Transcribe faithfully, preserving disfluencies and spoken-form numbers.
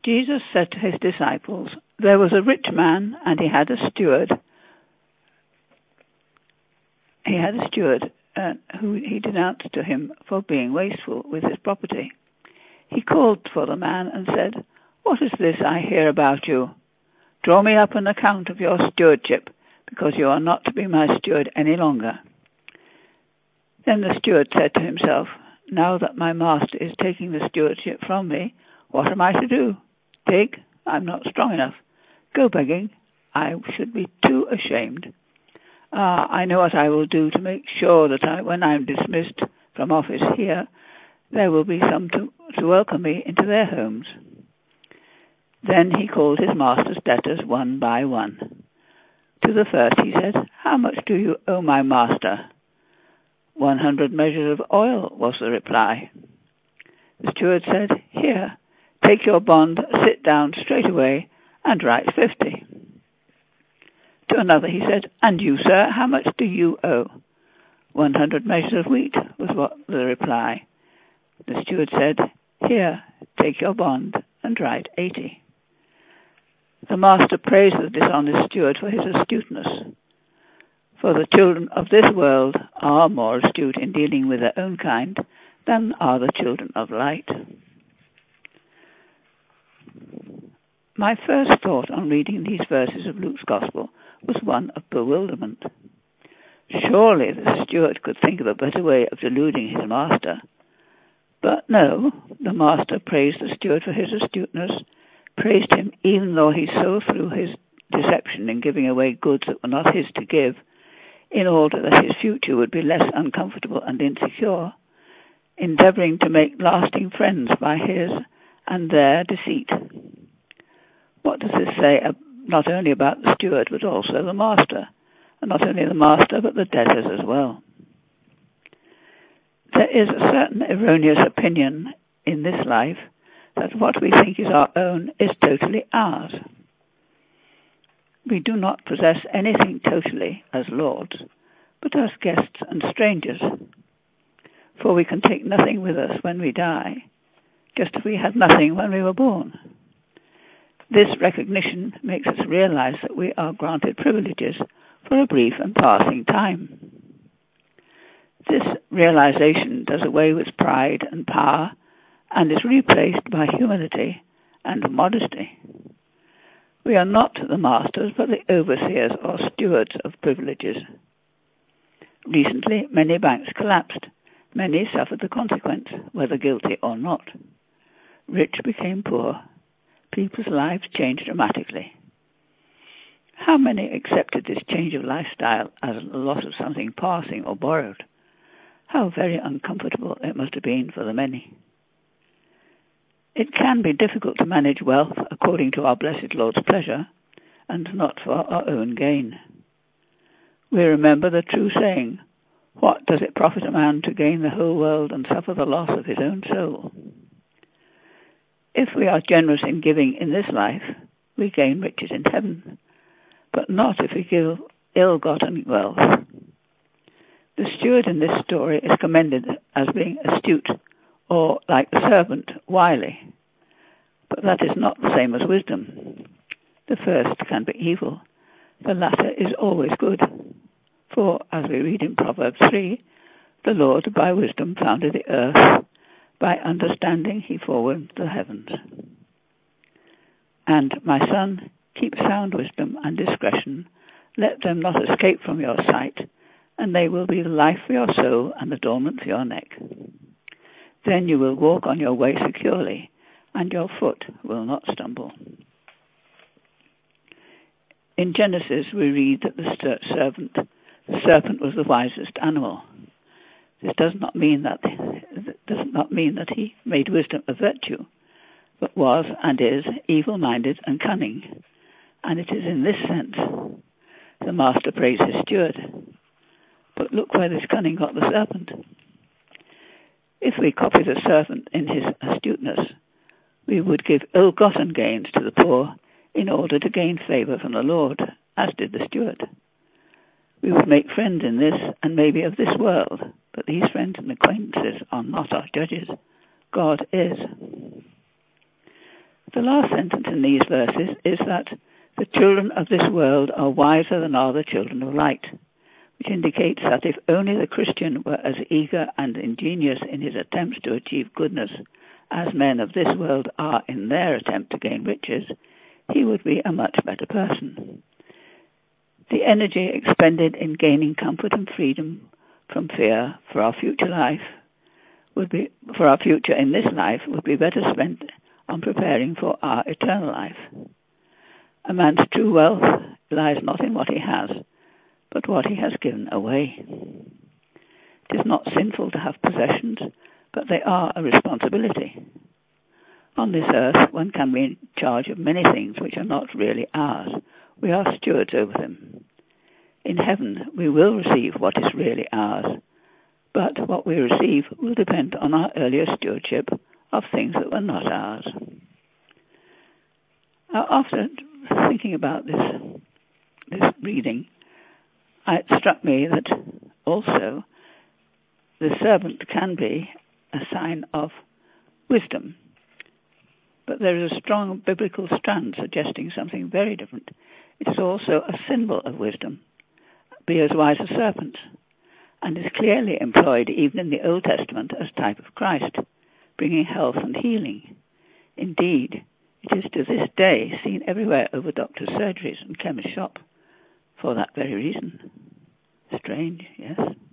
Jesus said to his disciples, "There was a rich man, and he had a steward. He had a steward uh, who he denounced to him for being wasteful with his property. He called for the man and said, 'What is this I hear about you? Draw me up an account of your stewardship, because you are not to be my steward any longer.' Then the steward said to himself, 'Now that my master is taking the stewardship from me, what am I to do? Dig? I'm not strong enough. Go begging? I should be too ashamed. Ah, I know what I will do to make sure that I, when I'm dismissed from office here, there will be some to, to welcome me into their homes.' Then he called his master's debtors one by one. To the first he said, 'How much do you owe my master?' 'One hundred measures of oil,' was the reply. The steward said, 'Here, take your bond, sit down straight away, and write fifty.' To another he said, 'And you, sir, how much do you owe?' 'One hundred measures of wheat,' was what the reply. The steward said, 'Here, take your bond, and write eighty.' The master praised the dishonest steward for his astuteness. For the children of this world are more astute in dealing with their own kind than are the children of light. My first thought on reading these verses of Luke's Gospel was one of bewilderment. Surely the steward could think of a better way of deluding his master. But no, the master praised the steward for his astuteness, praised him even though he saw through his deception in giving away goods that were not his to give, in order that his future would be less uncomfortable and insecure, endeavoring to make lasting friends by his and their deceit. What does this say not only about the steward but also the master, and not only the master but the debtors as well? There is a certain erroneous opinion in this life that what we think is our own is totally ours. We do not possess anything totally as lords, but as guests and strangers. For we can take nothing with us when we die, just as we had nothing when we were born. This recognition makes us realize that we are granted privileges for a brief and passing time. This realization does away with pride and power and is replaced by humility and modesty. We are not the masters, but the overseers or stewards of privileges. Recently, many banks collapsed. Many suffered the consequence, whether guilty or not. Rich became poor. People's lives changed dramatically. How many accepted this change of lifestyle as a loss of something passing or borrowed? How very uncomfortable it must have been for the many. It can be difficult to manage wealth according to our blessed Lord's pleasure, and not for our own gain. We remember the true saying, "What does it profit a man to gain the whole world and suffer the loss of his own soul?" If we are generous in giving in this life, we gain riches in heaven, but not if we give ill-gotten wealth. The steward in this story is commended as being astute, or, like the servant, wily. But that is not the same as wisdom. The first can be evil. The latter is always good. For, as we read in Proverbs three, the Lord by wisdom founded the earth. By understanding he formed the heavens. And, my son, keep sound wisdom and discretion. Let them not escape from your sight, and they will be the life for your soul and adornment for your neck. Then you will walk on your way securely, and your foot will not stumble. In Genesis, we read that the serpent, the serpent was the wisest animal. This does not mean that does not mean that he made wisdom a virtue, but was and is evil-minded and cunning. And it is in this sense the master praised his steward. But look where this cunning got the serpent. If we copy the serpent in his astuteness, we would give ill-gotten gains to the poor in order to gain favor from the Lord, as did the steward. We would make friends in this and maybe of this world, but these friends and acquaintances are not our judges. God is. The last sentence in these verses is that the children of this world are wiser than are the children of light, which indicates that if only the Christian were as eager and ingenious in his attempts to achieve goodness as men of this world are in their attempt to gain riches, he would be a much better person. The energy expended in gaining comfort and freedom from fear for our future life would be, for our future in this life, would be better spent on preparing for our eternal life. A man's true wealth lies not in what he has, but what he has given away. It is not sinful to have possessions, but they are a responsibility. On this earth, one can be in charge of many things which are not really ours. We are stewards over them. In heaven, we will receive what is really ours, but what we receive will depend on our earlier stewardship of things that were not ours. Now, after thinking about this, this reading, it struck me that also the servant can be a sign of wisdom. But there is a strong biblical strand suggesting something very different. It is also a symbol of wisdom. Be as wise as serpents, and is clearly employed even in the Old Testament as type of Christ, bringing health and healing. Indeed, it is to this day seen everywhere over doctors' surgeries and chemists' shops for that very reason. Strange, yes?